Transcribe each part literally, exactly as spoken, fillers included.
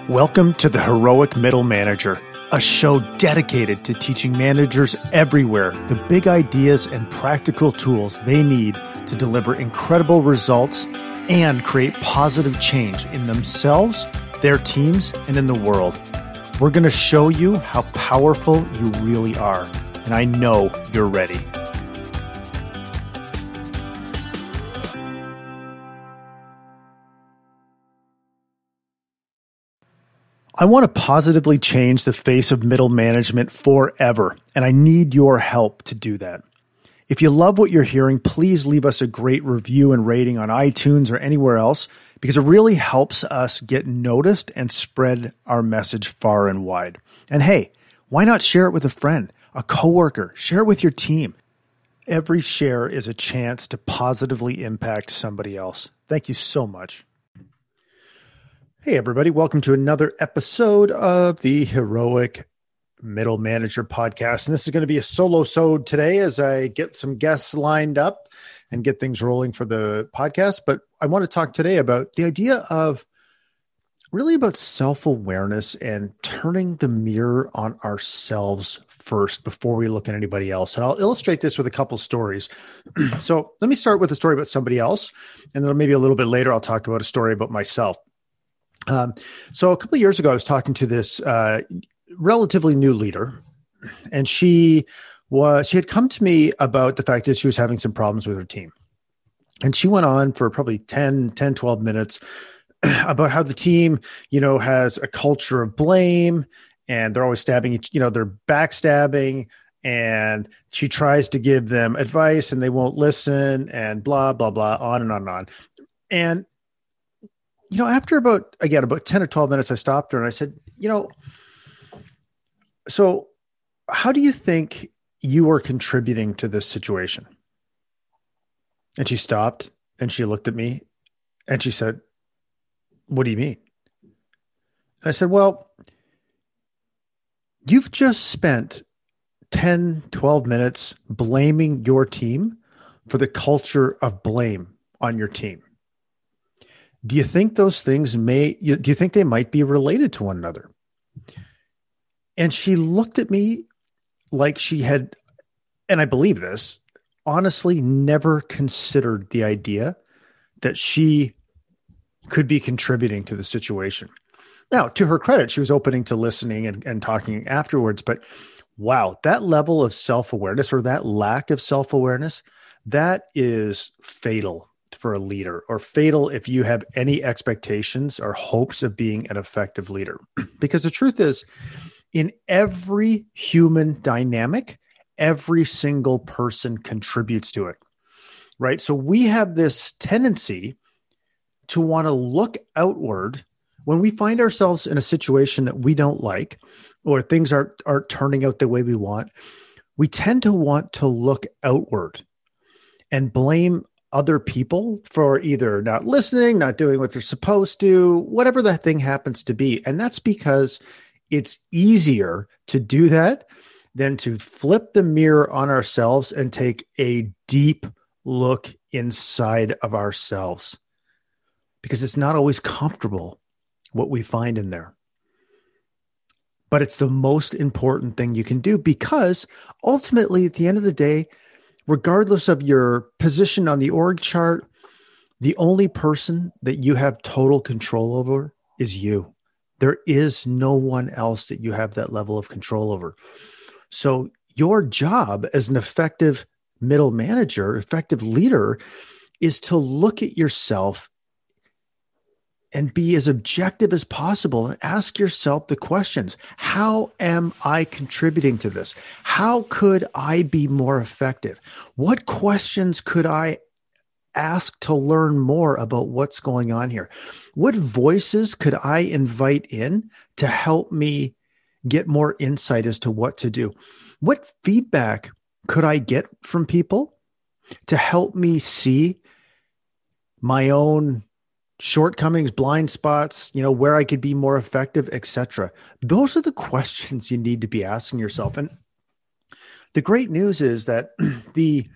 Welcome to the Heroic Middle Manager, a show dedicated to teaching managers everywhere the big ideas and practical tools they need to deliver incredible results and create positive change in themselves, their teams, and in the world. We're going to show you how powerful you really are, and I know you're ready. I want to positively change the face of middle management forever, and I need your help to do that. If you love what you're hearing, please leave us a great review and rating on iTunes or anywhere else, because it really helps us get noticed and spread our message far and wide. And hey, why not share it with a friend, a coworker, share it with your team. Every share is a chance to positively impact somebody else. Thank you so much. Hey, everybody. Welcome to another episode of the Heroic Middle Manager podcast. And this is going to be a solo-sode today as I get some guests lined up and get things rolling for the podcast. But I want to talk today about the idea of really about self-awareness and turning the mirror on ourselves first before we look at anybody else. And I'll illustrate this with a couple stories. So let me start with a story about somebody else. And then maybe a little bit later, I'll talk about a story about myself. Um, so a couple of years ago, I was talking to this uh, relatively new leader, and she was she had come to me about the fact that she was having some problems with her team. And she went on for probably ten, twelve minutes about how the team, you know, has a culture of blame, and they're always stabbing each, you know, they're backstabbing, and she tries to give them advice and they won't listen, and blah, blah, blah, on and on and on. And You know, after about, again, about ten or twelve minutes, I stopped her and I said, you know, so how do you think you are contributing to this situation? And she stopped and she looked at me and she said, what do you mean? And I said, well, you've just spent ten, twelve minutes blaming your team for the culture of blame on your team. Do you think those things may, do you think they might be related to one another? And she looked at me like she had, and I believe this, honestly never considered the idea that she could be contributing to the situation. Now, to her credit, she was opening to listening and, and talking afterwards, but wow, that level of self-awareness or that lack of self-awareness, that is fatal for a leader, or fatal if you have any expectations or hopes of being an effective leader. Because the truth is, in every human dynamic, every single person contributes to it, right? So we have this tendency to want to look outward when we find ourselves in a situation that we don't like, or things aren't, aren't turning out the way we want. We tend to want to look outward and blame other people for either not listening, not doing what they're supposed to, whatever that thing happens to be. And that's because it's easier to do that than to flip the mirror on ourselves and take a deep look inside of ourselves, because it's not always comfortable what we find in there. But it's the most important thing you can do, because ultimately, at the end of the day, regardless of your position on the org chart, the only person that you have total control over is you. There is no one else that you have that level of control over. So your job as an effective middle manager, effective leader, is to look at yourself and be as objective as possible and ask yourself the questions. How am I contributing to this? How could I be more effective? What questions could I ask to learn more about what's going on here? What voices could I invite in to help me get more insight as to what to do? What feedback could I get from people to help me see my own shortcomings, blind spots, you know, where I could be more effective, et cetera? Those are the questions you need to be asking yourself. And the great news is that the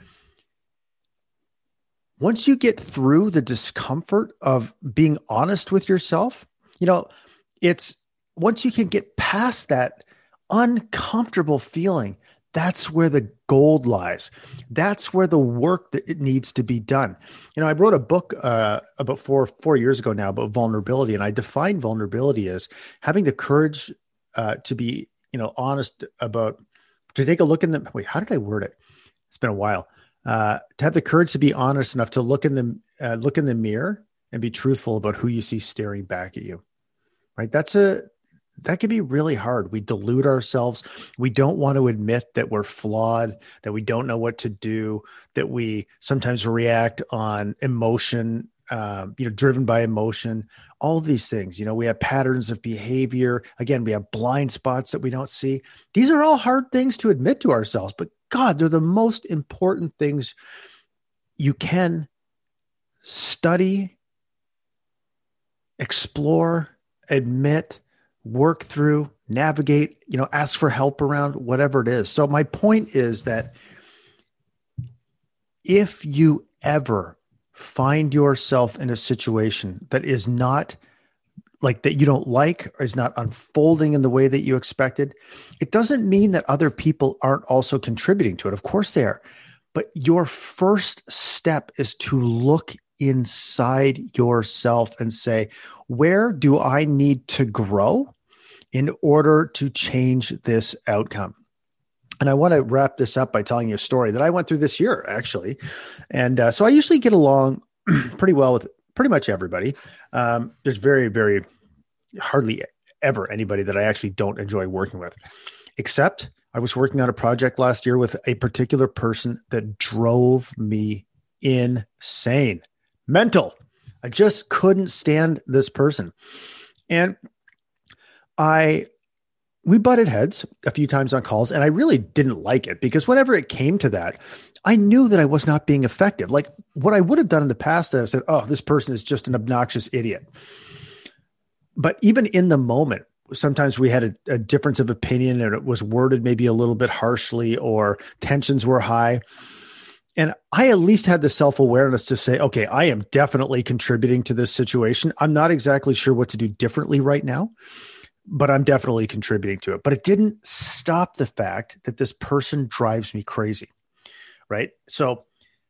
once you get through the discomfort of being honest with yourself, you know, it's once you can get past that uncomfortable feeling, that's where the gold lies. That's where the work that it needs to be done. You know, I wrote a book uh, about four four years ago now about vulnerability, and I define vulnerability as having the courage uh, to be, you know, honest about, to take a look in the, wait, how did I word it? It's been a while. Uh, to have the courage to be honest enough to look in the uh, look in the mirror and be truthful about who you see staring back at you. Right? That's a that can be really hard. We delude ourselves. We don't want to admit that we're flawed, that we don't know what to do, that we sometimes react on emotion, um, you know, driven by emotion. All of these things. You know, we have patterns of behavior. Again, we have blind spots that we don't see. These are all hard things to admit to ourselves, but God, they're the most important things you can study, explore, admit, work through, navigate, you know, ask for help around, whatever it is. So my point is that if you ever find yourself in a situation that is not like that you don't like, or is not unfolding in the way that you expected, it doesn't mean that other people aren't also contributing to it. Of course they are. But your first step is to look inside yourself and say, where do I need to grow in order to change this outcome? And I want to wrap this up by telling you a story that I went through this year, actually. And uh, so I usually get along pretty well with pretty much everybody. Um, there's very, very hardly ever anybody that I actually don't enjoy working with, except I was working on a project last year with a particular person that drove me insane, mental. I just couldn't stand this person. And I, we butted heads a few times on calls, and I really didn't like it because whenever it came to that, I knew that I was not being effective. Like what I would have done in the past, I said, oh, this person is just an obnoxious idiot. But even in the moment, sometimes we had a, a difference of opinion and it was worded maybe a little bit harshly or tensions were high. And I at least had the self-awareness to say, okay, I am definitely contributing to this situation. I'm not exactly sure what to do differently right now, but I'm definitely contributing to it. But it didn't stop the fact that this person drives me crazy. Right. So,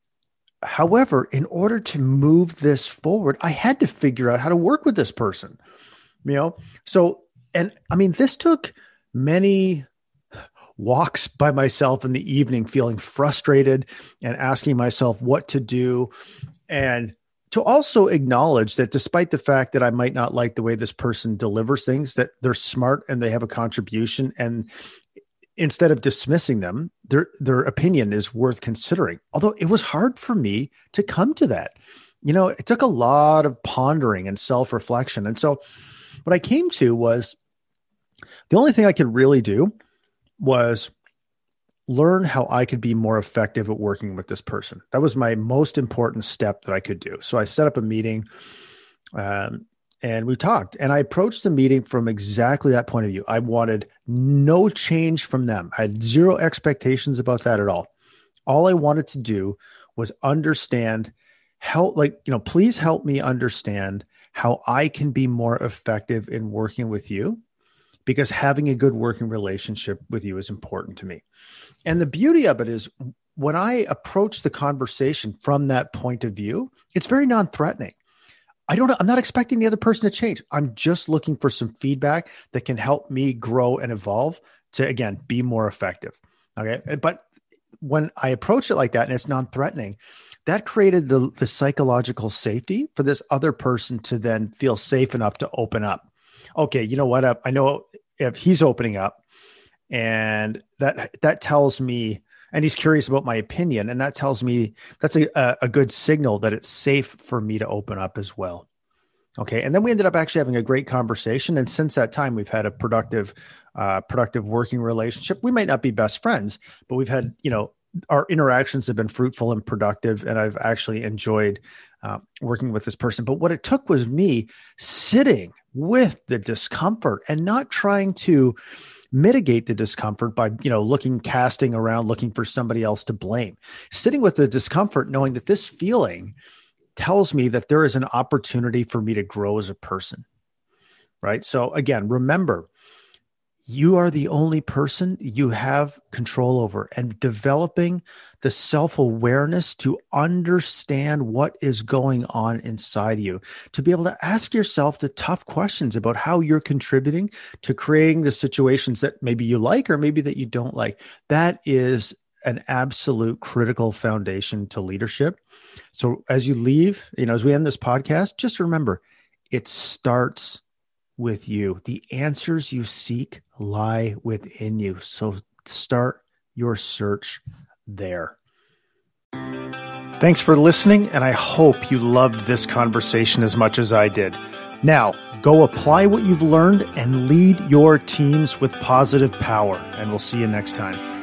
however, in order to move this forward, I had to figure out how to work with this person, you know? So, and I mean, this took many walks by myself in the evening, feeling frustrated and asking myself what to do. And to also acknowledge that despite the fact that I might not like the way this person delivers things, that they're smart and they have a contribution, and instead of dismissing them, their their opinion is worth considering. Although it was hard for me to come to that. You know, it took a lot of pondering and self-reflection. And so what I came to was the only thing I could really do was learn how I could be more effective at working with this person. That was my most important step that I could do. So I set up a meeting um, and we talked, and I approached the meeting from exactly that point of view. I wanted no change from them. I had zero expectations about that at all. All I wanted to do was understand how, like, you know, please help me understand how I can be more effective in working with you, because having a good working relationship with you is important to me. And the beauty of it is when I approach the conversation from that point of view, it's very non-threatening. I don't, I'm not expecting the other person to change. I'm just looking for some feedback that can help me grow and evolve to, again, be more effective. Okay. But when I approach it like that and it's non-threatening, that created the, the psychological safety for this other person to then feel safe enough to open up. Okay, you know what? I know if he's opening up and that, that tells me, and he's curious about my opinion, and that tells me that's a, a good signal that it's safe for me to open up as well. Okay. And then we ended up actually having a great conversation. And since that time, we've had a productive, uh, productive working relationship. We might not be best friends, but we've had, you know, our interactions have been fruitful and productive. And I've actually enjoyed uh, working with this person. But what it took was me sitting with the discomfort and not trying to mitigate the discomfort by, you know, looking, casting around, looking for somebody else to blame. Sitting with the discomfort, knowing that this feeling tells me that there is an opportunity for me to grow as a person. right? So again, remember, you are the only person you have control over, and developing the self-awareness to understand what is going on inside you, to be able to ask yourself the tough questions about how you're contributing to creating the situations that maybe you like or maybe that you don't like. That is an absolute critical foundation to leadership. So as you leave, you know, as we end this podcast, just remember, it starts with you. The answers you seek lie within you. So start your search there. Thanks for listening, and I hope you loved this conversation as much as I did. Now, go apply what you've learned and lead your teams with positive power, and we'll see you next time.